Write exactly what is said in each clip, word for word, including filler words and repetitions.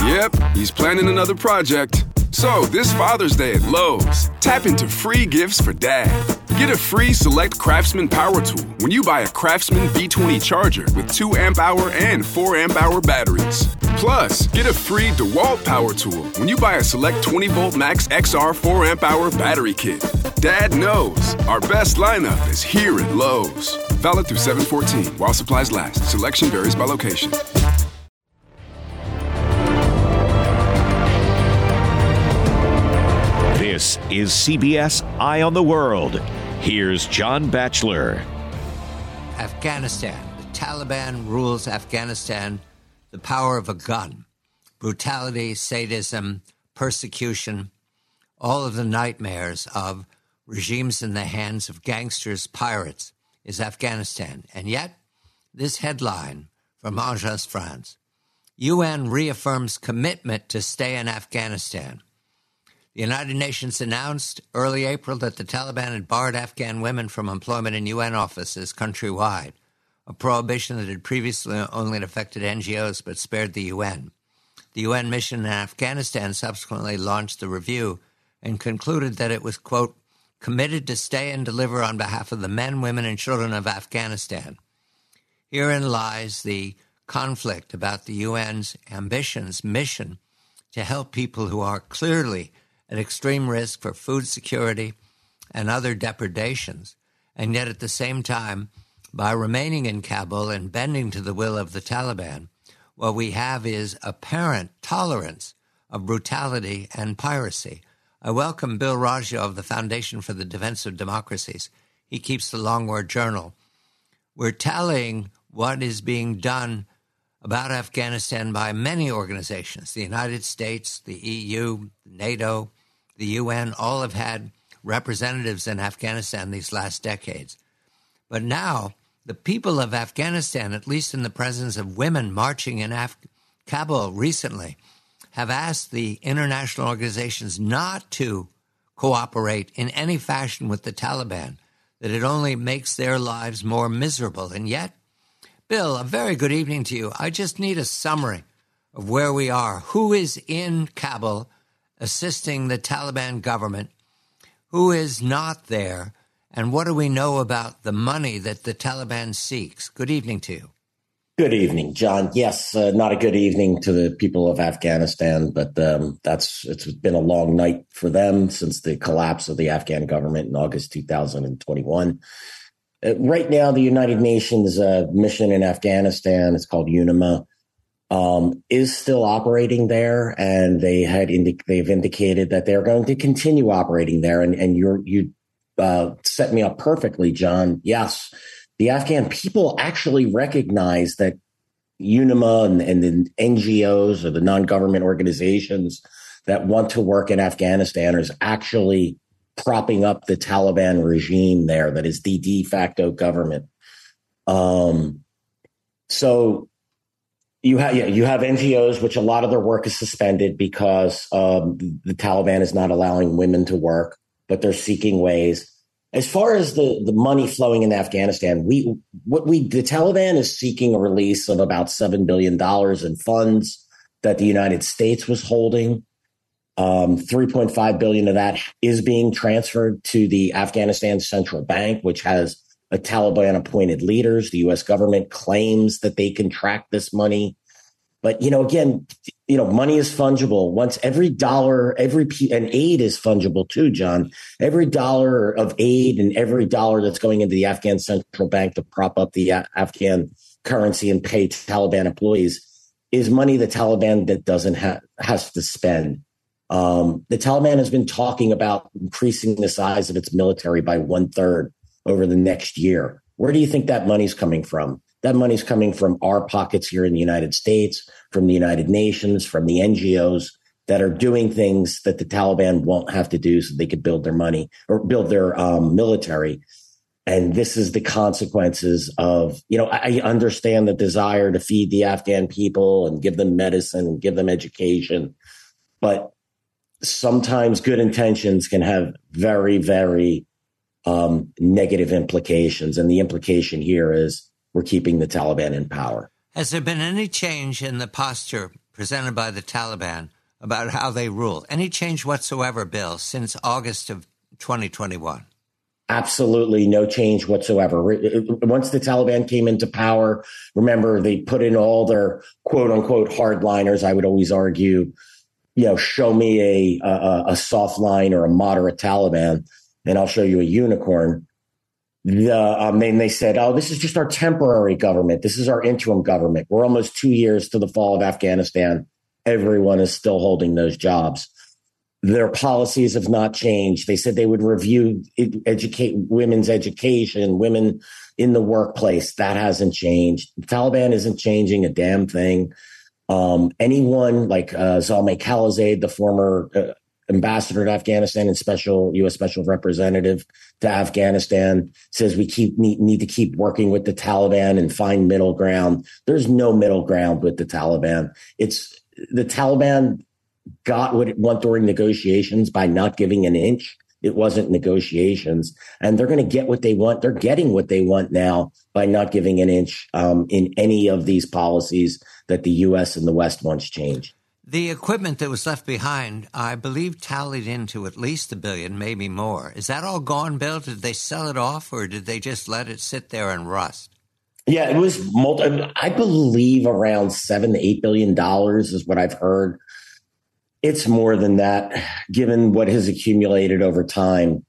Yep, he's planning another project. So, this Father's Day at Lowe's, tap into free gifts for Dad. Get a free Select Craftsman power tool when you buy a Craftsman V twenty charger with two amp hour and four amp hour batteries. Plus, get a free DeWalt power tool when you buy a Select twenty volt Max X R four amp hour battery kit. Dad knows our best lineup is here at Lowe's. Valid through seven fourteen while supplies last. Selection varies by location. This is C B S Eye on the World. Here's John Batchelor. Afghanistan. The Taliban rules Afghanistan, the power of a gun. Brutality, sadism, persecution, all of the nightmares of regimes in the hands of gangsters, pirates, is Afghanistan. And yet, this headline from Agence France, U N reaffirms commitment to stay in Afghanistan. The United Nations announced early April that the Taliban had barred Afghan women from employment in U N offices countrywide, a prohibition that had previously only affected N G Os but spared the U N. The U N mission in Afghanistan subsequently launched the review and concluded that it was, quote, committed to stay and deliver on behalf of the men, women, and children of Afghanistan. Herein lies the conflict about the U N's ambitions, mission to help people who are clearly at extreme risk for food security and other depredations, and yet at the same time, by remaining in Kabul and bending to the will of the Taliban, what we have is apparent tolerance of brutality and piracy. I welcome Bill Raggio of the Foundation for the Defense of Democracies. He keeps the Long War Journal. We're tallying what is being done about Afghanistan by many organizations. The United States, the E U, NATO, the U N, all have had representatives in Afghanistan these last decades. But now, the people of Afghanistan, at least in the presence of women marching in Af- Kabul recently, have asked the international organizations not to cooperate in any fashion with the Taliban, that it only makes their lives more miserable. And yet, Bill, a very good evening to you. I just need a summary of where we are. Who is in Kabul assisting the Taliban government? Who is not there? And what do we know about the money that the Taliban seeks? Good evening to you. Good evening, John. Yes, uh, not a good evening to the people of Afghanistan, but um, that's it's been a long night for them since the collapse of the Afghan government in August two thousand twenty-one. Uh, right now, the United Nations uh, mission in Afghanistan, it's called UNIMA, um, is still operating there, and they had indi- they've indicated that they're going to continue operating there. And, and you're, you uh, set me up perfectly, John. Yes, the Afghan people actually recognize that UNIMA and, and the N G Os or the non-government organizations that want to work in Afghanistan is actually propping up the Taliban regime there, that is the de facto government. Um, so you have yeah, you have N G Os, which a lot of their work is suspended because um, the Taliban is not allowing women to work, but they're seeking ways. As far as the, the money flowing in Afghanistan, we what we the Taliban is seeking a release of about seven billion dollars in funds that the United States was holding. Um, three point five billion dollars of that is being transferred to the Afghanistan Central Bank, which has a Taliban appointed leaders. The U S government claims that they can track this money. But, you know, again, you know, money is fungible. Once every dollar, every p- and aid is fungible too, John. Every dollar of aid and every dollar that's going into the Afghan Central Bank to prop up the a- Afghan currency and pay Taliban employees is money the Taliban that doesn't have has to spend. Um, the Taliban has been talking about increasing the size of its military by one third over the next year. Where do you think that money's coming from? That money's coming from our pockets here in the United States, from the United Nations, from the N G Os that are doing things that the Taliban won't have to do so they could build their money or build their um, military. And this is the consequences of, you know, I, I understand the desire to feed the Afghan people and give them medicine and give them education. But sometimes good intentions can have very, very um, negative implications. And the implication here is we're keeping the Taliban in power. Has there been any change in the posture, presented by the Taliban about how they rule. Any change whatsoever, Bill, since August of twenty twenty-one? Absolutely no change whatsoever. Once the Taliban came into power, remember, they put in all their quote unquote hardliners. I would always argue, you know, show me a, a, a soft line or a moderate Taliban, and I'll show you a unicorn. The, um, then they said, oh, this is just our temporary government. This is our interim government. We're almost two years to the fall of Afghanistan. Everyone is still holding those jobs. Their policies have not changed. They said they would review educate women's education, women in the workplace. That hasn't changed. The Taliban isn't changing a damn thing. Um, anyone like uh, Zalmay Khalilzad, the former uh, ambassador to Afghanistan and special U S special representative to Afghanistan, says we keep need, need to keep working with the Taliban and find middle ground. There's no middle ground with the Taliban. It's the Taliban got what it want during negotiations by not giving an inch. It wasn't negotiations, and they're going to get what they want. They're getting what they want now by not giving an inch um, in any of these policies that the U S and the West wants changed. The equipment that was left behind, I believe, tallied into at least a billion, maybe more. Is that all gone, Bill? Did they sell it off, or did they just let it sit there and rust? Yeah, it was multi, I believe around seven to eight billion dollars is what I've heard. It's more than that, given what has accumulated over time.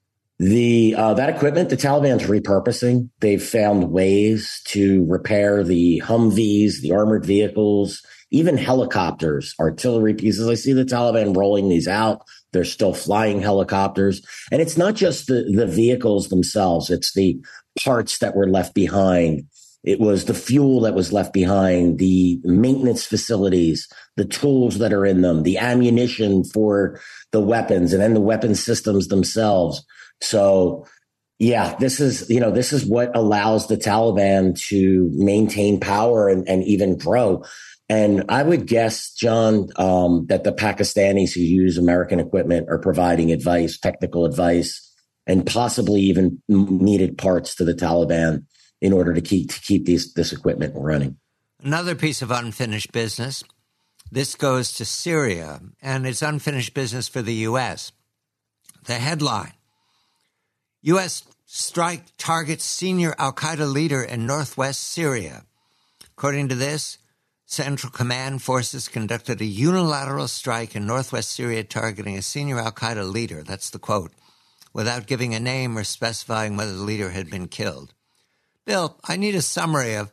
The uh, that equipment, the Taliban's repurposing. They've found ways to repair the Humvees, the armored vehicles, even helicopters, artillery pieces. I see the Taliban rolling these out. They're still flying helicopters. And it's not just the, the vehicles themselves. It's the parts that were left behind. It was the fuel that was left behind, the maintenance facilities, the tools that are in them, the ammunition for the weapons, and then the weapon systems themselves. So, yeah, this is, you know, this is what allows the Taliban to maintain power and, and even grow. And I would guess, John, um, that the Pakistanis who use American equipment are providing advice, technical advice, and possibly even needed parts to the Taliban in order to keep to keep these this equipment running. Another piece of unfinished business. This goes to Syria, and it's unfinished business for the U S. The headline: U S strike targets senior al-Qaeda leader in northwest Syria. According to this, Central Command forces conducted a unilateral strike in northwest Syria targeting a senior al-Qaeda leader. That's the quote, without giving a name or specifying whether the leader had been killed. Bill, I need a summary of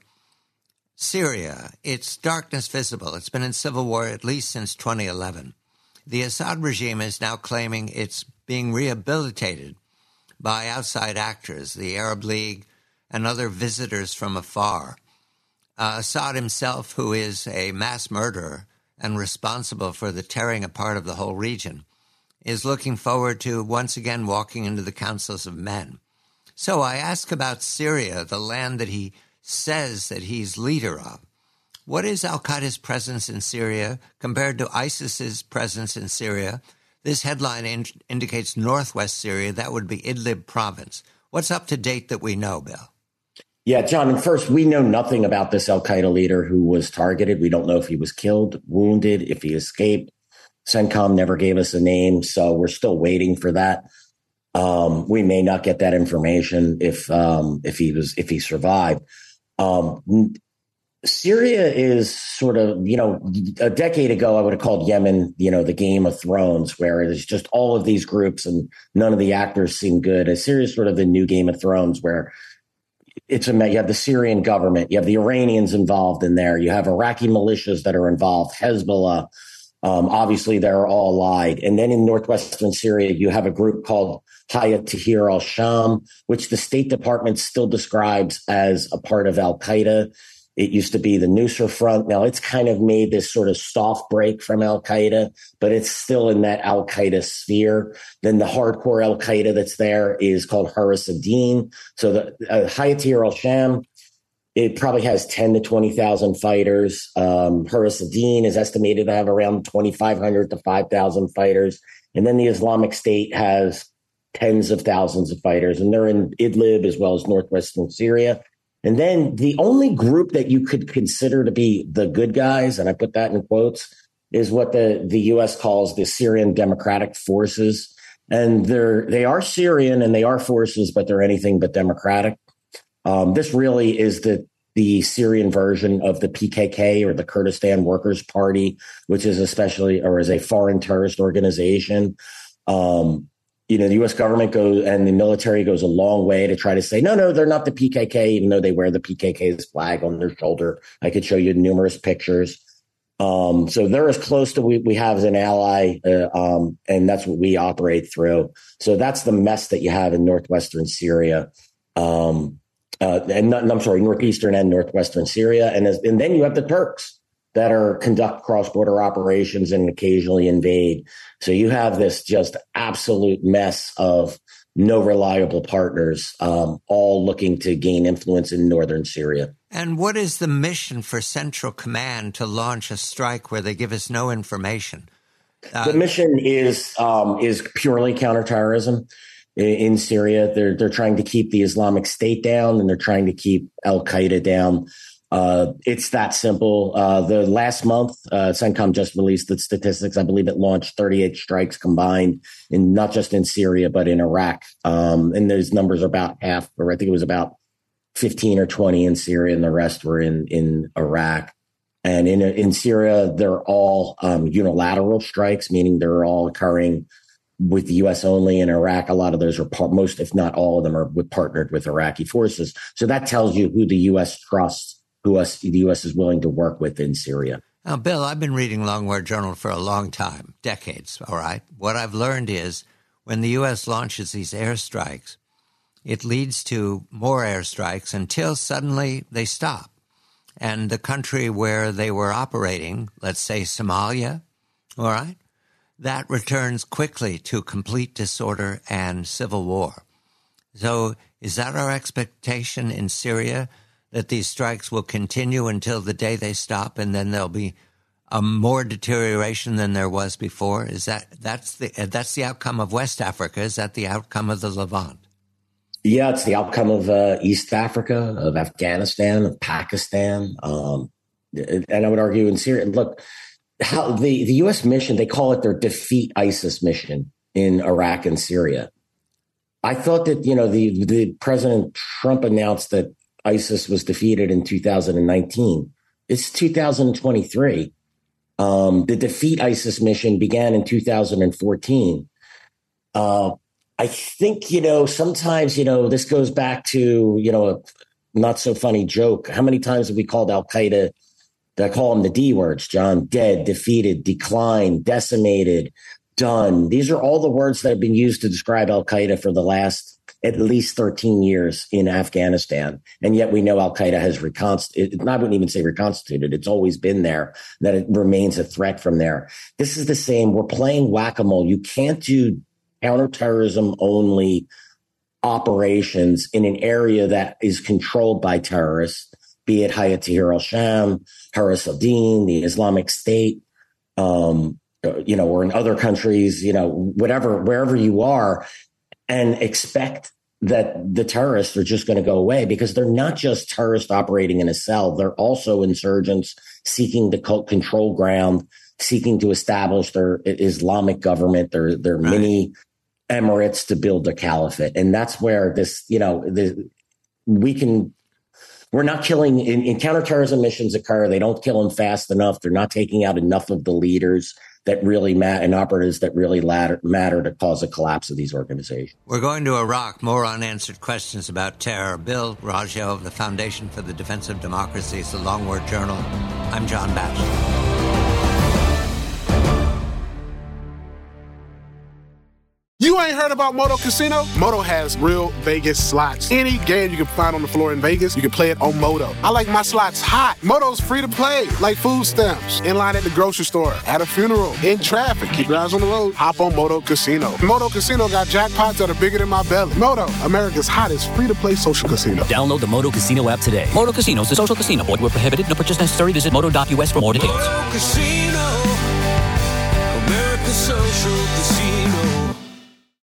Syria. It's darkness visible. It's been in civil war at least since twenty eleven. The Assad regime is now claiming it's being rehabilitated by outside actors, the Arab League and other visitors from afar. Uh, Assad himself, who is a mass murderer and responsible for the tearing apart of the whole region, is looking forward to once again walking into the councils of men. So I ask about Syria, the land that he says that he's leader of. What is al-Qaeda's presence in Syria compared to ISIS's presence in Syria? This headline in- indicates northwest Syria. That would be Idlib province. What's up to date that we know, Bill? Yeah, John, and first, we know nothing about this al-Qaeda leader who was targeted. We don't know if he was killed, wounded, if he escaped. CENTCOM never gave us a name, so we're still waiting for that. Um, we may not get that information if um, if he was if he survived. Um, Syria is sort of, you know, a decade ago, I would have called Yemen, you know, the Game of Thrones, where it's just all of these groups and none of the actors seem good. And Syria is sort of the new Game of Thrones, where it's a, you have the Syrian government, you have the Iranians involved in there, you have Iraqi militias that are involved, Hezbollah. Um, obviously, they're all allied. And then in northwestern Syria, you have a group called Hayat Tahrir al-Sham, which the State Department still describes as a part of al-Qaeda. It used to be the Nusra Front. Now it's kind of made this sort of soft break from al-Qaeda, but it's still in that al-Qaeda sphere. Then the hardcore al-Qaeda that's there is called Haris ad-Din. So the uh, Hayat Tahrir al-Sham, it probably has ten to twenty thousand fighters. Um, Haris ad-Din is estimated to have around twenty-five hundred to five thousand fighters. And then the Islamic State has tens of thousands of fighters, and they're in Idlib as well as northwestern Syria. And then the only group that you could consider to be the good guys, and I put that in quotes, is what the, the U S calls the Syrian Democratic Forces. And they're, they are Syrian and they are forces, but they're anything but democratic. Um, this really is the, the Syrian version of the P K K, or the Kurdistan Workers' Party, which is especially, or is a foreign terrorist organization. Um, You know, the U S government goes and the military goes a long way to try to say, no, no, they're not the P K K, even though they wear the P K K's flag on their shoulder. I could show you numerous pictures. Um, so they're as close to we, we have as an ally, uh, um, and that's what we operate through. So that's the mess that you have in northwestern Syria. Um, uh, and not, I'm sorry, northeastern and northwestern Syria. And, as, and then you have the Turks that are conduct cross-border operations and occasionally invade. So you have this just absolute mess of no reliable partners, um, all looking to gain influence in northern Syria. And what is the mission for Central Command to launch a strike where they give us no information? Uh, the mission is um, is purely counterterrorism in, in Syria. They're they're trying to keep the Islamic State down, and they're trying to keep Al Qaeda down. Uh, it's that simple. Uh, the last month, uh, CENTCOM just released the statistics. I believe it launched thirty-eight strikes combined, in not just in Syria, but in Iraq. Um, and those numbers are about half, or I think it was about fifteen or twenty in Syria, and the rest were in, in Iraq. And in, in Syria, they're all um, unilateral strikes, meaning they're all occurring with the U S only. In Iraq, a lot of those are part, most, if not all of them, are with, partnered with Iraqi forces. So that tells you who the U S trusts, who us, the U S is willing to work with in Syria. Now, Bill, I've been reading Long War Journal for a long time, decades, all right? What I've learned is when the U S launches these airstrikes, it leads to more airstrikes until suddenly they stop. And the country where they were operating, let's say Somalia, all right, that returns quickly to complete disorder and civil war. So is that our expectation in Syria, that these strikes will continue until the day they stop, and then there'll be a more deterioration than there was before? Is that that's the that's the outcome of West Africa? Is that the outcome of the Levant? Yeah, it's the outcome of uh, East Africa, of Afghanistan, of Pakistan, um, and I would argue in Syria. Look, how the, the U S mission, they call it their defeat ISIS mission in Iraq and Syria. I thought that, you know, the, the President Trump announced that ISIS was defeated in two thousand nineteen. It's two thousand twenty-three. Um, the defeat ISIS mission began in two thousand fourteen. Uh, I think, you know, sometimes, you know, this goes back to, you know, a not so funny joke. How many times have we called Al Qaeda? I call them the D words, John: dead, defeated, declined, decimated, done. These are all the words that have been used to describe Al Qaeda for the last at least thirteen years in Afghanistan. And yet we know Al Qaeda has reconstituted, I wouldn't even say reconstituted, it's always been there, that it remains a threat from there. This is the same. We're playing whack-a-mole. You can't do counterterrorism only operations in an area that is controlled by terrorists, be it Hayat Tahrir al-Sham, Haras al-Din, the Islamic State, um, you know, or in other countries, you know, whatever, wherever you are, and expect that the terrorists are just going to go away, because they're not just terrorists operating in a cell. They're also insurgents seeking to control ground, seeking to establish their Islamic government, their, their right. mini emirates to build a caliphate. And that's where this, you know, the, we can, we're not killing in, in counterterrorism missions occur. They don't kill them fast enough. They're not taking out enough of the leaders that really matter and operatives that really matter, matter to cause a collapse of these organizations. We're going to Iraq. More unanswered questions about terror. Bill Raggio of the Foundation for the Defense of Democracy, the Long War Journal. I'm John Batchelor. You ain't heard about Moto Casino? Moto has real Vegas slots. Any game you can find on the floor in Vegas, you can play it on Moto. I like my slots hot. Moto's free to play, like food stamps. In line at the grocery store, at a funeral, in traffic. Keep your eyes on the road. Hop on Moto Casino. Moto Casino got jackpots that are bigger than my belly. Moto, America's hottest free-to-play social casino. Download the Moto Casino app today. Moto Casino is a social casino. Void where prohibited. No purchase necessary. Visit moto dot U S for more details. Moto Casino. America's social casino.